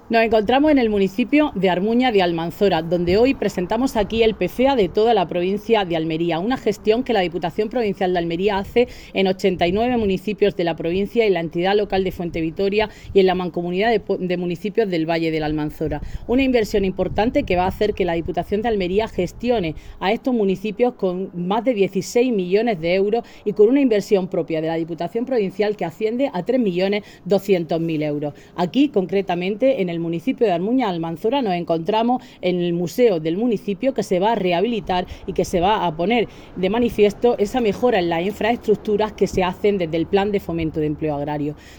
Nos encontramos en el municipio de Armuña de Almanzora, donde hoy presentamos aquí el PCEA de toda la provincia de Almería, una gestión que la Diputación Provincial de Almería hace en 89 municipios de la provincia y la entidad local de Fuentevitoria y en la mancomunidad de municipios del Valle de la Almanzora. Una inversión importante que va a hacer que la Diputación de Almería gestione a estos municipios con más de 16 millones de euros y con una inversión propia de la Diputación Provincial que asciende a 3.200.000 euros. Aquí, concretamente, en el municipio de Armuña de Almanzora, nos encontramos en el museo del municipio, que se va a rehabilitar y que se va a poner de manifiesto esa mejora en las infraestructuras que se hacen desde el Plan de Fomento de Empleo Agrario.